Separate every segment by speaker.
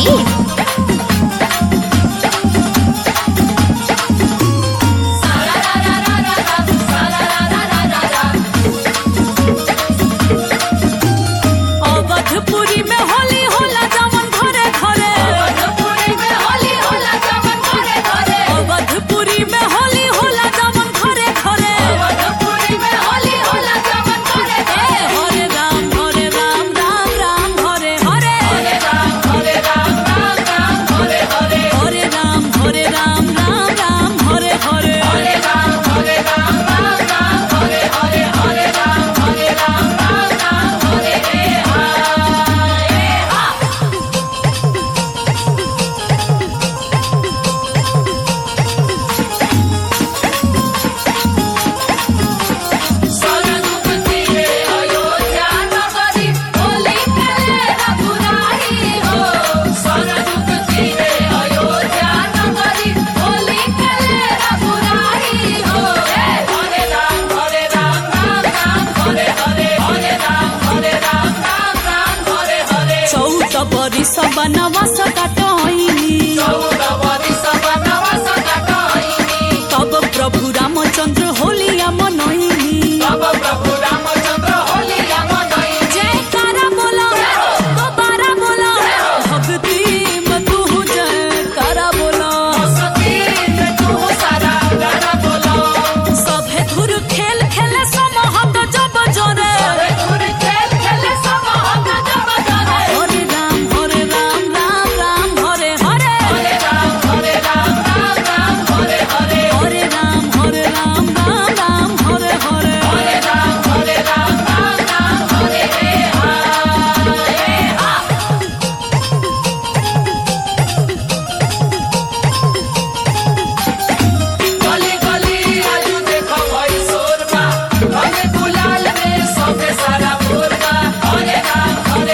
Speaker 1: अवधपुरी में होली होला जवन घरे घरे, अवधपुरी में होली होला जवन घरे घरे, अवधपुरी में होली होला जवन घरे घरे, अवधपुरी में होली होला जवन घरे घरे। हरे राम राम राम हरे हरे, हरे राम राम राम हरे हरे, हरे राम राम राम हरे हरे, हरे राम राम हरे हरे, हरे राम राम हरे हरे। बनवास काटइनी, तब प्रभु रामचंद्र होलिया मनइनी, जयकारा बोला दोबारा बोला, भक्ति में तू जयकारा बोला, सभे धुर खेल खेले समहत जब जोरे, हरे राम राम हरे हरे, हरे राम राम हरे हरे, हरे राम राम हरे हरे, हरे राम राम हरे हरे।
Speaker 2: गली गली आजू देखो भाई सोरबा, हमें गुलाल में सबे सारा बोरबा, हरे राम हरे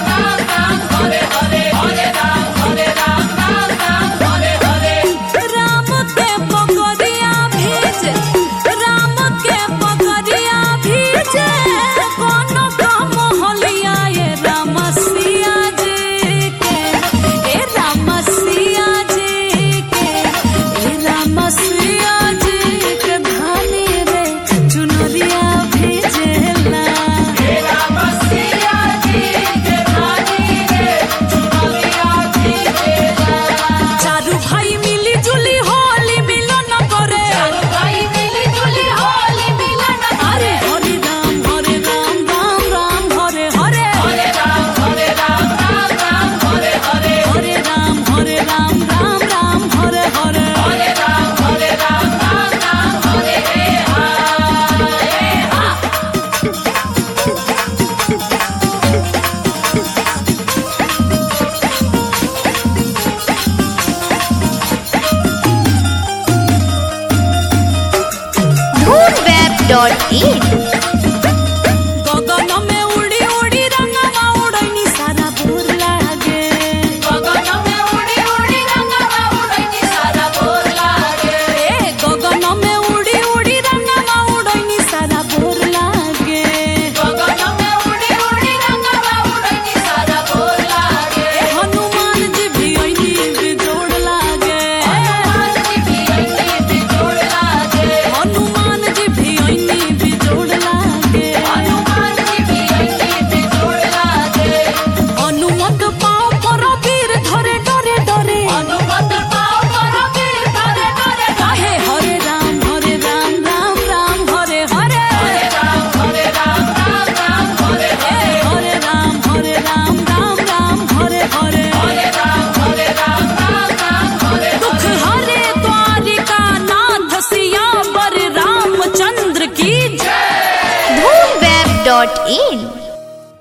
Speaker 2: हरे, हरे राम हरे हरे।
Speaker 1: राम के पगड़िया भीजे, राम के पगड़िया भीजे, कोनो काम होलिया ये राम सिया जी के, ए राम सिया जी के, ए राम सिया जी के धानी रे चुनरिया भेजेला,
Speaker 2: हे राम सिया जी के धानी रे चुनरिया भेजेला,
Speaker 1: चारू भाई मिली जुली होली मिलन करे,
Speaker 2: चारू भाई मिली जुली होली मिलन
Speaker 1: अरे हरे राम हरे हरे,
Speaker 2: हरे राम हरे हरे,
Speaker 1: हरे राम हरे राम हरे हरे,
Speaker 2: हरे राम राम हरे हरे।
Speaker 3: Dhoonweb.in
Speaker 1: गगन में उड़ी उड़ी रंगवा उड़ैनी सारा भोर लागे,
Speaker 2: गगन में उड़ी उड़ी रंगवा उड़ैनी सारा भोर लागे,
Speaker 1: ए गगन में उड़ी उड़ी रंगवा उड़ैनी सारा भोर लागे,
Speaker 2: गगन में उड़ी उड़ी रंगवा उड़ैनी सारा भोर लागे,
Speaker 1: हनुमान जी भी ऐनी बिजोड़ लागे,
Speaker 2: हनुमान जी भी ऐनी बिजोड़ लागे,
Speaker 1: हनुमान जी भी ऐनी बिजोड़ लागे,
Speaker 2: हनुमान जी भी ऐनी बिजोड़ लागे,
Speaker 1: हनुमत पाँव पर वीर धरे डरे डरे,
Speaker 2: हनुमत पाँव पर वीर धरे धरे
Speaker 1: काहे हरे राम हरे हरे,
Speaker 2: हरे राम हरे
Speaker 1: ए हरे राम हरे राम हरे हरे,
Speaker 2: हरे राम हरे
Speaker 1: दुख हरे द्वारिका नाथ सियावर रामचंद्र की जय।
Speaker 3: Dhoonweb.in